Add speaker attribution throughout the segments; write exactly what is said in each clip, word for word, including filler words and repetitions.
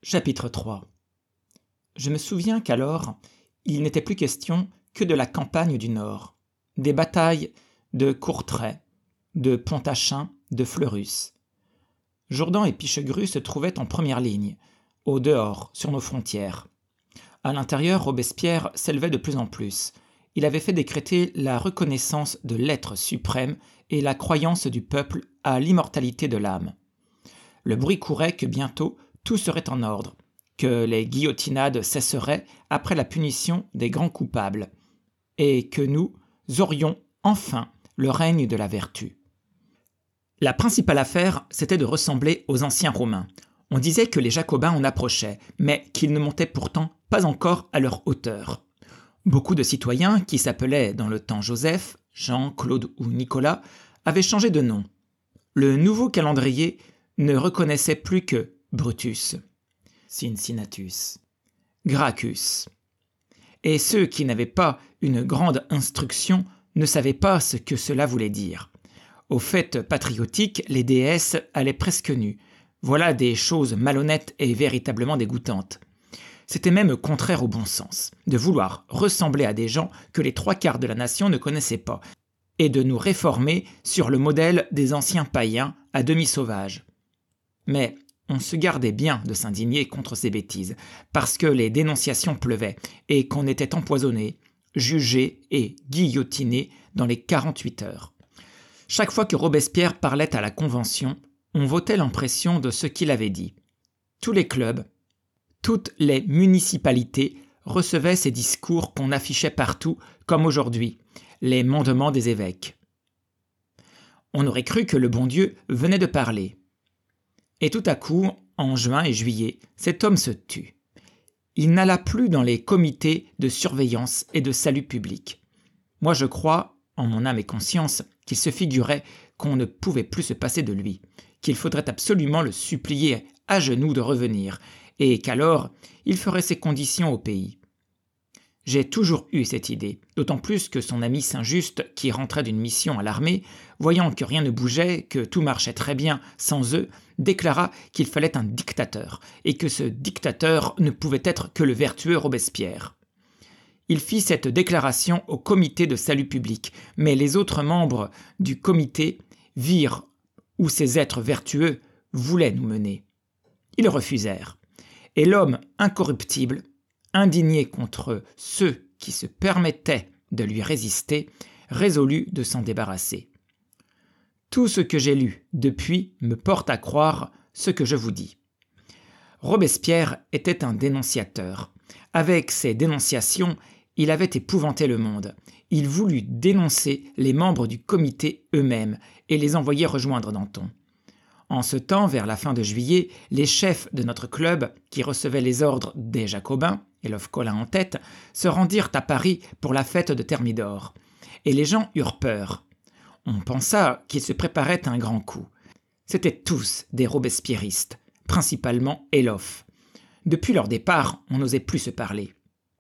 Speaker 1: Chapitre trois. Je me souviens qu'alors, il n'était plus question que de la campagne du Nord, des batailles de Courtrai, de Pontachin, de Fleurus. Jourdan et Pichegru se trouvaient en première ligne, au dehors, sur nos frontières. À l'intérieur, Robespierre s'élevait de plus en plus. Il avait fait décréter la reconnaissance de l'être suprême et la croyance du peuple à l'immortalité de l'âme. Le bruit courait que bientôt tout serait en ordre, que les guillotinades cesseraient après la punition des grands coupables, et que nous aurions enfin le règne de la vertu. La principale affaire, c'était de ressembler aux anciens Romains. On disait que les Jacobins en approchaient, mais qu'ils ne montaient pourtant pas encore à leur hauteur. Beaucoup de citoyens, qui s'appelaient dans le temps Joseph, Jean, Claude ou Nicolas, avaient changé de nom. Le nouveau calendrier ne reconnaissait plus que Brutus, Cincinnatus, Gracchus. Et ceux qui n'avaient pas une grande instruction ne savaient pas ce que cela voulait dire. Aux fêtes patriotiques, les déesses allaient presque nues. Voilà des choses malhonnêtes et véritablement dégoûtantes. C'était même contraire au bon sens, de vouloir ressembler à des gens que les trois quarts de la nation ne connaissaient pas, et de nous réformer sur le modèle des anciens païens à demi sauvages. Mais on se gardait bien de s'indigner contre ces bêtises, parce que les dénonciations pleuvaient, et qu'on était empoisonné, jugé et guillotiné dans les quarante-huit heures. Chaque fois que Robespierre parlait à la Convention, on votait l'impression de ce qu'il avait dit. Tous les clubs, toutes les municipalités recevaient ces discours qu'on affichait partout, comme aujourd'hui, les mandements des évêques. On aurait cru que le bon Dieu venait de parler. Et tout à coup, en juin et juillet, cet homme se tut. Il n'alla plus dans les comités de surveillance et de salut public. Moi, je crois, en mon âme et conscience, qu'il se figurait qu'on ne pouvait plus se passer de lui, qu'il faudrait absolument le supplier à genoux de revenir, et qu'alors il ferait ses conditions au pays. J'ai toujours eu cette idée, d'autant plus que son ami Saint-Just, qui rentrait d'une mission à l'armée, voyant que rien ne bougeait, que tout marchait très bien sans eux, déclara qu'il fallait un dictateur, et que ce dictateur ne pouvait être que le vertueux Robespierre. Il fit cette déclaration au comité de salut public, mais les autres membres du comité virent où ces êtres vertueux voulaient nous mener. Ils refusèrent, et l'homme incorruptible, indigné contre ceux qui se permettaient de lui résister, résolut de s'en débarrasser. Tout ce que j'ai lu depuis me porte à croire ce que je vous dis. Robespierre était un dénonciateur. Avec ses dénonciations, il avait épouvanté le monde. Il voulut dénoncer les membres du comité eux-mêmes et les envoyer rejoindre Danton. En ce temps, vers la fin de juillet, les chefs de notre club, qui recevaient les ordres des Jacobins, et Colin en tête, se rendirent à Paris pour la fête de Thermidor. Et les gens eurent peur. On pensa qu'ils se préparaient un grand coup. C'étaient tous des robespierristes, principalement Eloff. Depuis leur départ, on n'osait plus se parler.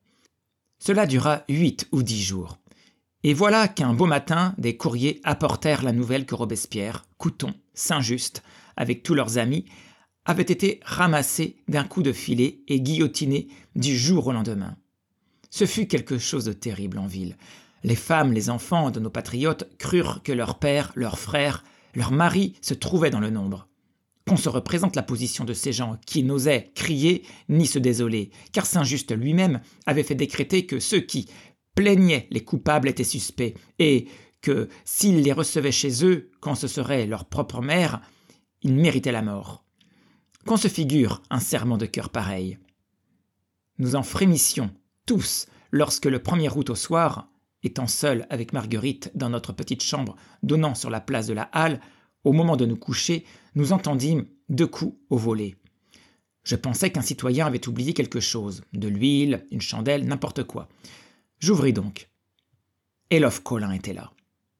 Speaker 1: Cela dura huit ou dix jours. Et voilà qu'un beau matin, des courriers apportèrent la nouvelle que Robespierre, Couthon, Saint-Just, avec tous leurs amis, avaient été ramassés d'un coup de filet et guillotinés du jour au lendemain. Ce fut quelque chose de terrible en ville. Les femmes, les enfants de nos patriotes crurent que leur père, leurs frères, leurs maris se trouvaient dans le nombre. Qu'on se représente la position de ces gens qui n'osaient crier ni se désoler, car Saint-Just lui-même avait fait décréter que ceux qui plaignaient les coupables étaient suspects, et que s'ils les recevaient chez eux, quand ce serait leur propre mère, ils méritaient la mort. Qu'on se figure un serment de cœur pareil. Nous en frémissions tous lorsque le premier août au soir, étant seuls avec Marguerite dans notre petite chambre donnant sur la place de la Halle, au moment de nous coucher, nous entendîmes deux coups au volet. Je pensais qu'un citoyen avait oublié quelque chose, de l'huile, une chandelle, n'importe quoi. J'ouvris donc. Eloff Colin était là.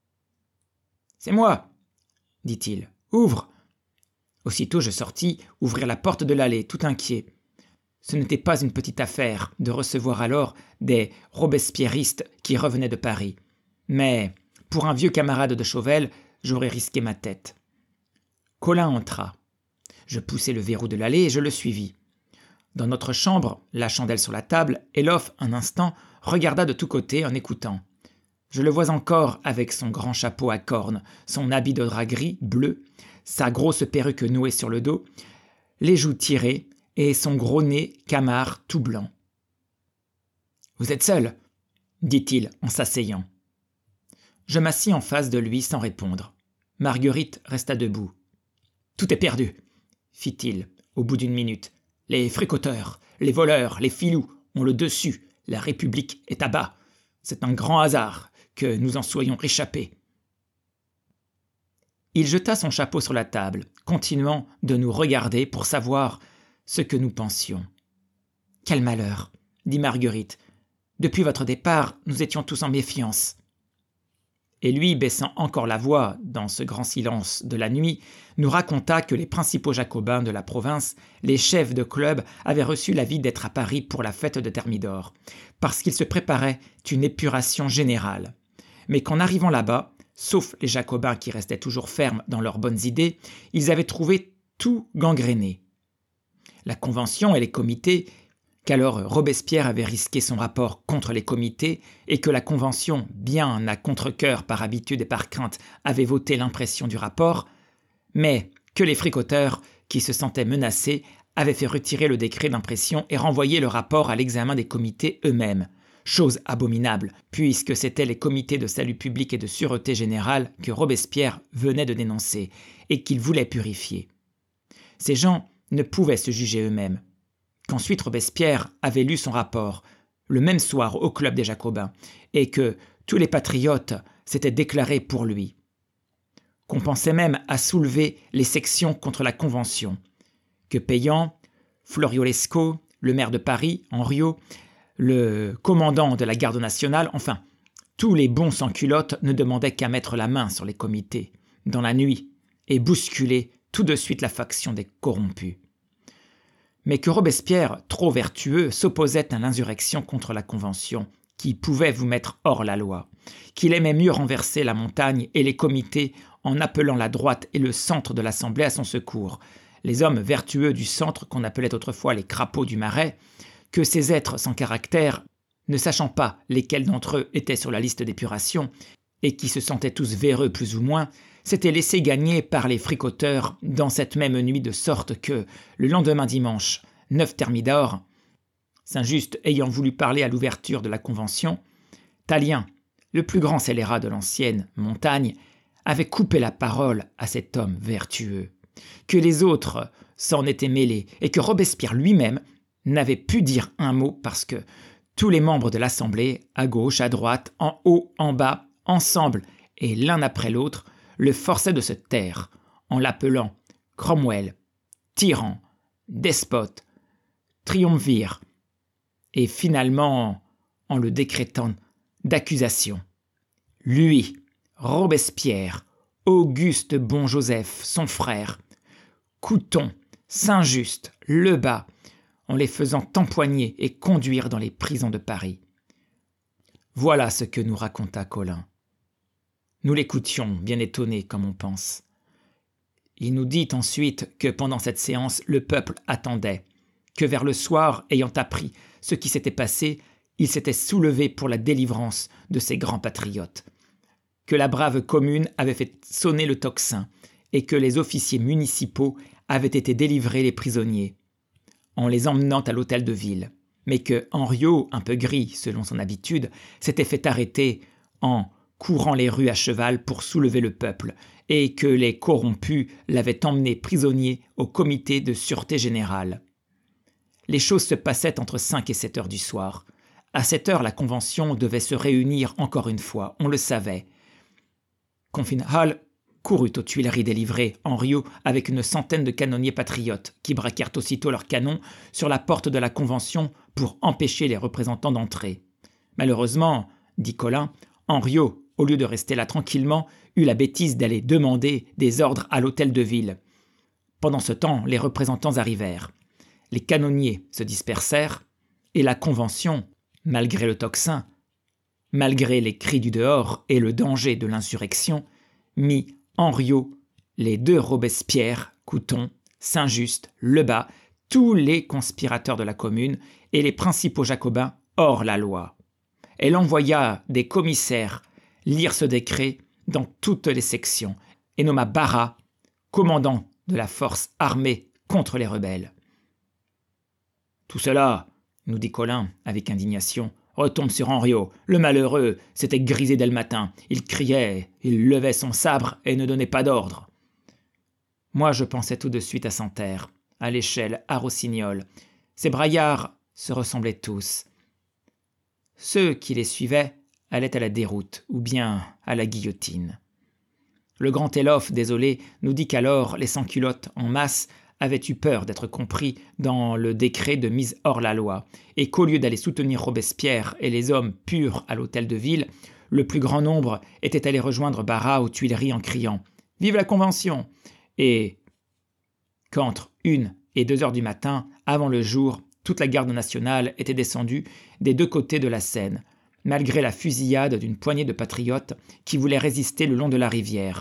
Speaker 1: « C'est moi !» dit-il. « Ouvre !» Aussitôt je sortis, ouvrir la porte de l'allée, tout inquiet. Ce n'était pas une petite affaire de recevoir alors des robespierristes qui revenaient de Paris. Mais, pour un vieux camarade de Chauvel, j'aurais risqué ma tête. Colin entra. Je poussai le verrou de l'allée et je le suivis. Dans notre chambre, la chandelle sur la table, Elof, un instant, regarda de tous côtés en écoutant. Je le vois encore avec son grand chapeau à cornes, son habit de drap gris, bleu, sa grosse perruque nouée sur le dos, les joues tirées et son gros nez camard tout blanc. « Vous êtes seul ?» dit-il en s'asseyant. Je m'assis en face de lui sans répondre. Marguerite resta debout. « Tout est perdu !» fit-il au bout d'une minute. « Les fricoteurs, les voleurs, les filous ont le dessus. La République est à bas. C'est un grand hasard que nous en soyons échappés. » Il jeta son chapeau sur la table, continuant de nous regarder pour savoir ce que nous pensions. « Quel malheur !» dit Marguerite. « Depuis votre départ, nous étions tous en méfiance. » Et lui, baissant encore la voix dans ce grand silence de la nuit, nous raconta que les principaux jacobins de la province, les chefs de club, avaient reçu l'avis d'être à Paris pour la fête de Thermidor, parce qu'il se préparait une épuration générale. Mais qu'en arrivant là-bas, sauf les jacobins qui restaient toujours fermes dans leurs bonnes idées, ils avaient trouvé tout gangréné. La Convention et les comités, qu'alors Robespierre avait risqué son rapport contre les comités et que la Convention, bien à contre-cœur par habitude et par crainte, avait voté l'impression du rapport, mais que les fricoteurs, qui se sentaient menacés, avaient fait retirer le décret d'impression et renvoyer le rapport à l'examen des comités eux-mêmes, chose abominable, puisque c'étaient les comités de salut public et de sûreté générale que Robespierre venait de dénoncer et qu'il voulait purifier. Ces gens ne pouvaient se juger eux-mêmes. Qu'ensuite Robespierre avait lu son rapport, le même soir au club des Jacobins, et que tous les patriotes s'étaient déclarés pour lui. Qu'on pensait même à soulever les sections contre la Convention, que Payan, Floriolesco, le maire de Paris, Henriot, le commandant de la garde nationale, enfin, tous les bons sans-culottes ne demandaient qu'à mettre la main sur les comités, dans la nuit, et bousculer tout de suite la faction des corrompus. Mais que Robespierre, trop vertueux, s'opposait à l'insurrection contre la Convention, qui pouvait vous mettre hors la loi, qu'il aimait mieux renverser la montagne et les comités en appelant la droite et le centre de l'Assemblée à son secours, les hommes vertueux du centre qu'on appelait autrefois les crapauds du Marais, que ces êtres sans caractère, ne sachant pas lesquels d'entre eux étaient sur la liste d'épuration, et qui se sentaient tous véreux plus ou moins, s'étaient laissés gagner par les fricoteurs dans cette même nuit, de sorte que, le lendemain dimanche, neuf Thermidor, Saint-Just ayant voulu parler à l'ouverture de la Convention, Tallien, le plus grand scélérat de l'ancienne montagne, avait coupé la parole à cet homme vertueux, que les autres s'en étaient mêlés, et que Robespierre lui-même n'avait pu dire un mot parce que tous les membres de l'Assemblée, à gauche, à droite, en haut, en bas, ensemble et l'un après l'autre, le forçaient de se taire, en l'appelant Cromwell, tyran, despote, triumvir, et finalement en le décrétant d'accusation. Lui, Robespierre, Auguste Bon-Joseph, son frère, Couthon, Saint-Just, Lebas, en les faisant empoigner et conduire dans les prisons de Paris. Voilà ce que nous raconta Colin. Nous l'écoutions, bien étonnés comme on pense. Il nous dit ensuite que pendant cette séance, le peuple attendait, que vers le soir, ayant appris ce qui s'était passé, il s'était soulevé pour la délivrance de ces grands patriotes, que la brave commune avait fait sonner le tocsin et que les officiers municipaux avaient été délivrés les prisonniers, en les emmenant à l'hôtel de ville, mais que Henriot, un peu gris selon son habitude, s'était fait arrêter en courant les rues à cheval pour soulever le peuple, et que les corrompus l'avaient emmené prisonnier au comité de sûreté générale. Les choses se passaient entre cinq et sept heures du soir. À cette heure, la Convention devait se réunir encore une fois, on le savait. Confinhal courut aux Tuileries délivrer Henriot avec une centaine de canonniers patriotes qui braquèrent aussitôt leurs canons sur la porte de la Convention pour empêcher les représentants d'entrer. Malheureusement, dit Colin, Henriot, au lieu de rester là tranquillement, eut la bêtise d'aller demander des ordres à l'hôtel de ville. Pendant ce temps, les représentants arrivèrent. Les canonniers se dispersèrent et la Convention, malgré le tocsin, malgré les cris du dehors et le danger de l'insurrection, mit Henriot, les deux Robespierre, Couthon, Saint-Just, Lebas, tous les conspirateurs de la Commune et les principaux jacobins hors la loi. Elle envoya des commissaires lire ce décret dans toutes les sections et nomma Barras commandant de la force armée contre les rebelles. Tout cela, nous dit Colin avec indignation, retombe sur Henriot. Le malheureux s'était grisé dès le matin. Il criait, il levait son sabre et ne donnait pas d'ordre. Moi, je pensais tout de suite à Santerre, à l'échelle, à Rossignol. Ces braillards se ressemblaient tous. Ceux qui les suivaient allaient à la déroute ou bien à la guillotine. Le grand Eloffe, désolé, nous dit qu'alors les sans-culottes en masse avaient eu peur d'être compris dans le décret de mise hors la loi, et qu'au lieu d'aller soutenir Robespierre et les hommes purs à l'hôtel de ville, le plus grand nombre était allé rejoindre Barras aux Tuileries en criant « Vive la Convention !» et qu'entre une et deux heures du matin, avant le jour, toute la garde nationale était descendue des deux côtés de la Seine, malgré la fusillade d'une poignée de patriotes qui voulaient résister le long de la rivière.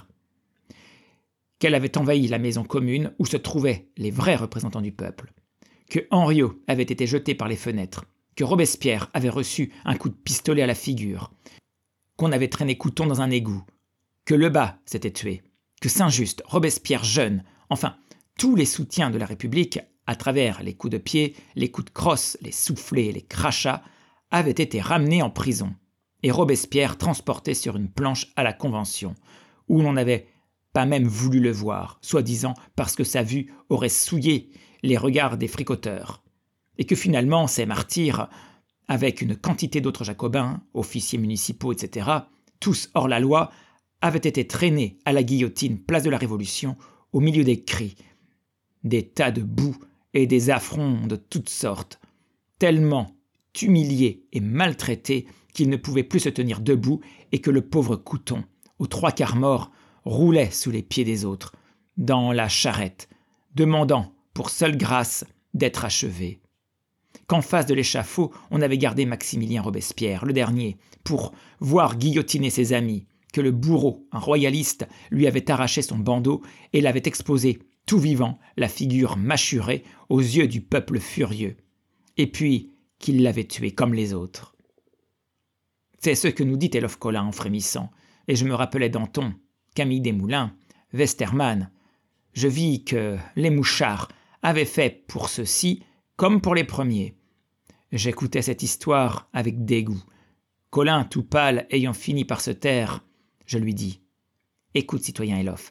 Speaker 1: Qu'elle avait envahi la maison commune où se trouvaient les vrais représentants du peuple, que Henriot avait été jeté par les fenêtres, que Robespierre avait reçu un coup de pistolet à la figure, qu'on avait traîné Couthon dans un égout, que Lebas s'était tué, que Saint-Just, Robespierre jeune, enfin tous les soutiens de la République, à travers les coups de pied, les coups de crosse, les soufflets, les crachats, avaient été ramenés en prison, et Robespierre transporté sur une planche à la Convention, où l'on n'avait pas même voulu le voir, soi-disant parce que sa vue aurait souillé les regards des fricoteurs, et que finalement ces martyrs, avec une quantité d'autres jacobins, officiers municipaux, et cetera, tous hors la loi, avaient été traînés à la guillotine place de la Révolution, au milieu des cris, des tas de boue et des affronts de toutes sortes, tellement humiliés et maltraités qu'ils ne pouvaient plus se tenir debout et que le pauvre Couthon, aux trois quarts mort, roulait sous les pieds des autres, dans la charrette, demandant, pour seule grâce, d'être achevé. Qu'en face de l'échafaud, on avait gardé Maximilien Robespierre, le dernier, pour voir guillotiner ses amis, que le bourreau, un royaliste, lui avait arraché son bandeau et l'avait exposé, tout vivant, la figure mâchurée, aux yeux du peuple furieux, et puis qu'il l'avait tué comme les autres. C'est ce que nous dit Eloffe Colin en frémissant, et je me rappelais Danton, Camille Desmoulins, Westermann. Je vis que les mouchards avaient fait pour ceux-ci comme pour les premiers. J'écoutais cette histoire avec dégoût. Colin, tout pâle, ayant fini par se taire, je lui dis « Écoute, citoyen Eloffe,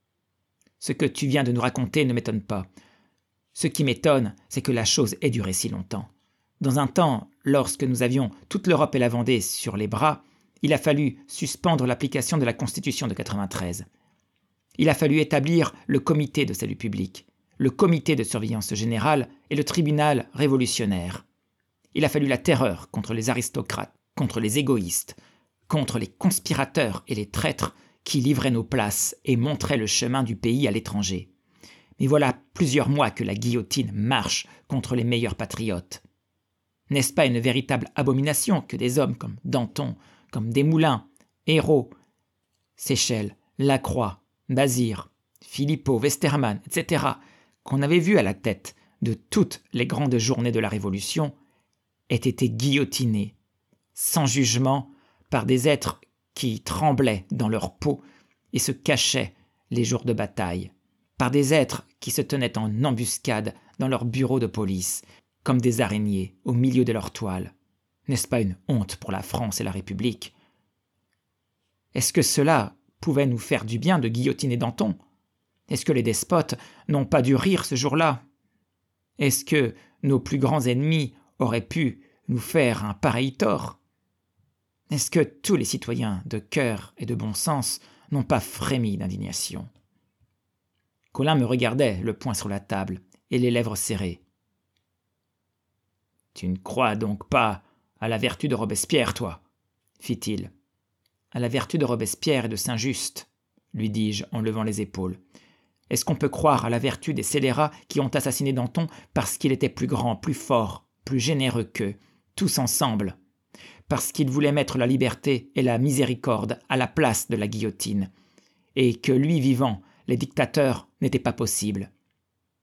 Speaker 1: ce que tu viens de nous raconter ne m'étonne pas. Ce qui m'étonne, c'est que la chose ait duré si longtemps. Dans un temps, lorsque nous avions toute l'Europe et la Vendée sur les bras, il a fallu suspendre l'application de la Constitution de quatre-vingt-treize. Il a fallu établir le comité de salut public, le comité de surveillance générale et le tribunal révolutionnaire. Il a fallu la terreur contre les aristocrates, contre les égoïstes, contre les conspirateurs et les traîtres qui livraient nos places et montraient le chemin du pays à l'étranger. Mais voilà plusieurs mois que la guillotine marche contre les meilleurs patriotes. N'est-ce pas une véritable abomination que des hommes comme Danton, comme Desmoulins, Hérault, Séchelles, Lacroix, Bazire, Philippot, Westermann, et cetera, qu'on avait vus à la tête de toutes les grandes journées de la Révolution, aient été guillotinés, sans jugement, par des êtres qui tremblaient dans leur peau et se cachaient les jours de bataille, par des êtres qui se tenaient en embuscade dans leurs bureaux de police, comme des araignées au milieu de leur toile. N'est-ce pas une honte pour la France et la République ? Est-ce que cela pouvait nous faire du bien de guillotiner Danton ? Est-ce que les despotes n'ont pas dû rire ce jour-là ? Est-ce que nos plus grands ennemis auraient pu nous faire un pareil tort ? Est-ce que tous les citoyens de cœur et de bon sens n'ont pas frémi d'indignation ? Colin me regardait, le poing sur la table et les lèvres serrées. « Tu ne crois donc pas à la vertu de Robespierre, toi ?» fit-il. « À la vertu de Robespierre et de Saint-Just, » lui dis-je en levant les épaules. « Est-ce qu'on peut croire à la vertu des scélérats qui ont assassiné Danton parce qu'il était plus grand, plus fort, plus généreux qu'eux, tous ensemble, parce qu'il voulait mettre la liberté et la miséricorde à la place de la guillotine, et que lui vivant, les dictateurs n'étaient pas possibles ?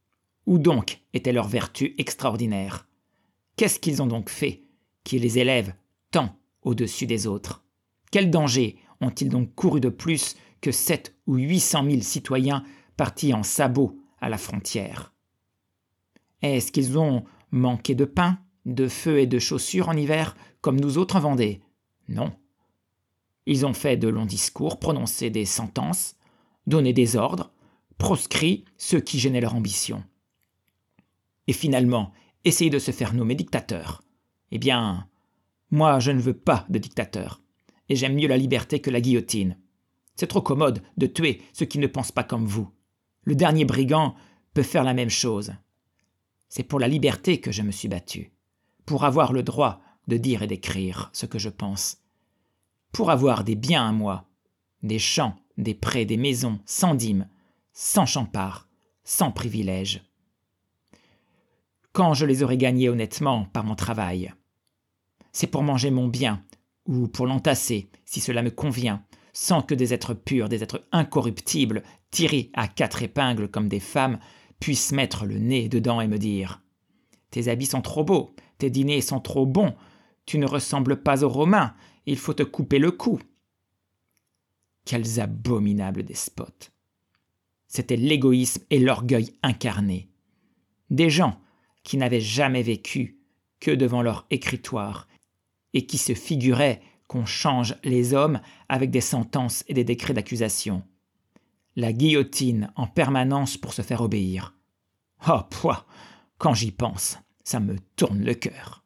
Speaker 1: Où donc était leur vertu extraordinaire? Qu'est-ce qu'ils ont donc fait qui les élève tant au-dessus des autres? Quel danger ont-ils donc couru de plus que sept ou huit cent mille citoyens partis en sabots à la frontière? Est-ce qu'ils ont manqué de pain, de feu et de chaussures en hiver, comme nous autres en Vendée? Non. Ils ont fait de longs discours, prononcé des sentences, donné des ordres, proscrit ceux qui gênaient leur ambition. Et finalement, essayer de se faire nommer dictateur. Eh bien, moi je ne veux pas de dictateur, et j'aime mieux la liberté que la guillotine. C'est trop commode de tuer ceux qui ne pensent pas comme vous. Le dernier brigand peut faire la même chose. C'est pour la liberté que je me suis battu, pour avoir le droit de dire et d'écrire ce que je pense, pour avoir des biens à moi, des champs, des prés, des maisons, sans dîmes, sans champard, sans privilèges. Quand je les aurai gagnés honnêtement par mon travail, c'est pour manger mon bien, ou pour l'entasser, si cela me convient, sans que des êtres purs, des êtres incorruptibles, tirés à quatre épingles comme des femmes, puissent mettre le nez dedans et me dire « Tes habits sont trop beaux, tes dîners sont trop bons, tu ne ressembles pas aux Romains, il faut te couper le cou. » Quels abominables despotes! C'était l'égoïsme et l'orgueil incarnés. Des gens qui n'avaient jamais vécu que devant leur écritoire et qui se figuraient qu'on change les hommes avec des sentences et des décrets d'accusation. La guillotine en permanence pour se faire obéir. Oh, pouah, quand j'y pense, ça me tourne le cœur.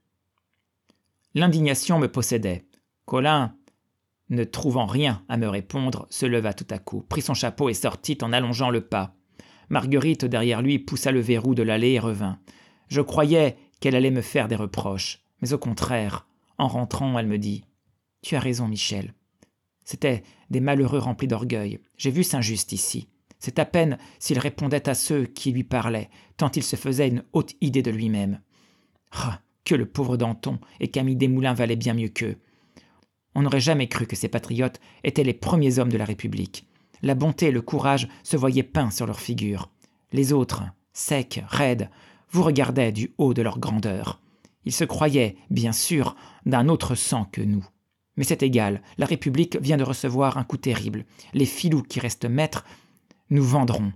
Speaker 1: L'indignation me possédait. Colin, ne trouvant rien à me répondre, se leva tout à coup, prit son chapeau et sortit en allongeant le pas. Marguerite, derrière lui, poussa le verrou de l'allée et revint. Je croyais qu'elle allait me faire des reproches, mais au contraire, en rentrant, elle me dit « Tu as raison, Michel. C'étaient des malheureux remplis d'orgueil. J'ai vu Saint-Just ici. C'est à peine s'il répondait à ceux qui lui parlaient, tant il se faisait une haute idée de lui-même. Ah, que le pauvre Danton et Camille Desmoulins valaient bien mieux qu'eux. On n'aurait jamais cru que ces patriotes étaient les premiers hommes de la République. La bonté et le courage se voyaient peints sur leurs figures. Les autres, secs, raides, vous regardaient du haut de leur grandeur. Ils se croyaient, bien sûr, d'un autre sang que nous. Mais c'est égal, la République vient de recevoir un coup terrible. Les filous qui restent maîtres nous vendront.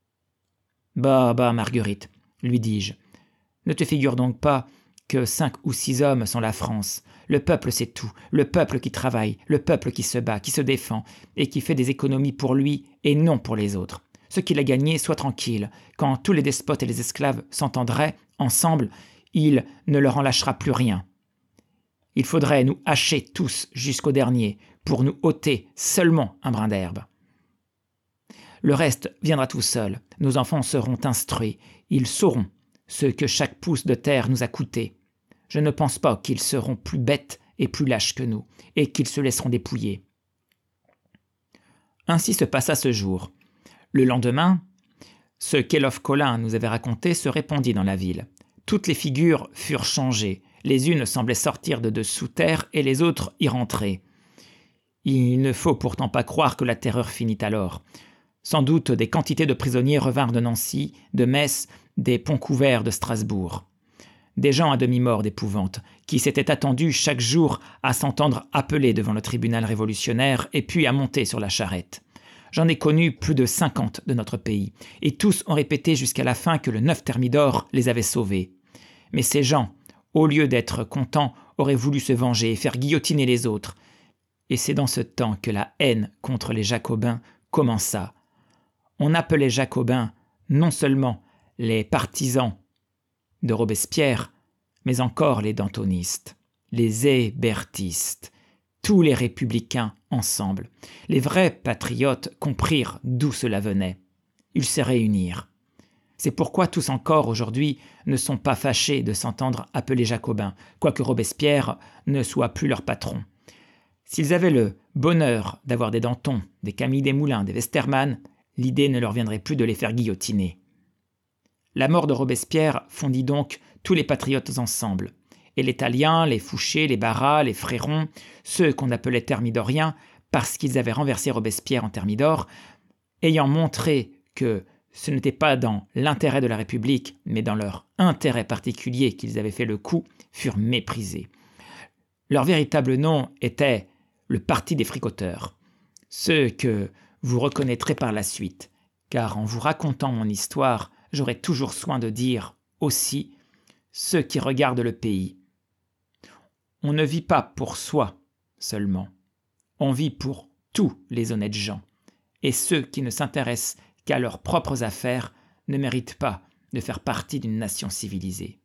Speaker 1: « Bah, bah, Marguerite, lui dis-je, ne te figure donc pas que cinq ou six hommes sont la France. Le peuple, c'est tout. Le peuple qui travaille, le peuple qui se bat, qui se défend et qui fait des économies pour lui et non pour les autres. Ce qu'il a gagné, soit tranquille. Quand tous les despotes et les esclaves s'entendraient ensemble, il ne leur en lâchera plus rien. Il faudrait nous hacher tous jusqu'au dernier pour nous ôter seulement un brin d'herbe. Le reste viendra tout seul. Nos enfants seront instruits. Ils sauront ce que chaque pouce de terre nous a coûté. Je ne pense pas qu'ils seront plus bêtes et plus lâches que nous, et qu'ils se laisseront dépouiller. » Ainsi se passa ce jour. Le lendemain, ce qu'Elof Colin nous avait raconté se répandit dans la ville. Toutes les figures furent changées. Les unes semblaient sortir de dessous terre et les autres y rentrer. Il ne faut pourtant pas croire que la terreur finit alors. Sans doute des quantités de prisonniers revinrent de Nancy, de Metz, des ponts couverts de Strasbourg. Des gens à demi-morts d'épouvante, qui s'étaient attendus chaque jour à s'entendre appeler devant le tribunal révolutionnaire et puis à monter sur la charrette. J'en ai connu plus de cinquante de notre pays, et tous ont répété jusqu'à la fin que le neuf Thermidor les avait sauvés. Mais ces gens, au lieu d'être contents, auraient voulu se venger et faire guillotiner les autres. Et c'est dans ce temps que la haine contre les Jacobins commença. On appelait Jacobins non seulement les partisans de Robespierre, mais encore les dantonistes, les hébertistes, tous les républicains ensemble. Les vrais patriotes comprirent d'où cela venait. Ils se réunirent. C'est pourquoi tous encore aujourd'hui ne sont pas fâchés de s'entendre appeler Jacobins, quoique Robespierre ne soit plus leur patron. S'ils avaient le bonheur d'avoir des Danton, des Camille Desmoulins, des Westermann, l'idée ne leur viendrait plus de les faire guillotiner. La mort de Robespierre fondit donc tous les patriotes ensemble, et les Taliens, les Fouché, les Barras, les Fréron, ceux qu'on appelait Thermidoriens, parce qu'ils avaient renversé Robespierre en Thermidor, ayant montré que ce n'était pas dans l'intérêt de la République, mais dans leur intérêt particulier qu'ils avaient fait le coup, furent méprisés. Leur véritable nom était le Parti des fricoteurs, ce que vous reconnaîtrez par la suite, car en vous racontant mon histoire, j'aurai toujours soin de dire aussi ceux qui regardent le pays. On ne vit pas pour soi seulement, on vit pour tous les honnêtes gens, et ceux qui ne s'intéressent qu'à leurs propres affaires ne méritent pas de faire partie d'une nation civilisée.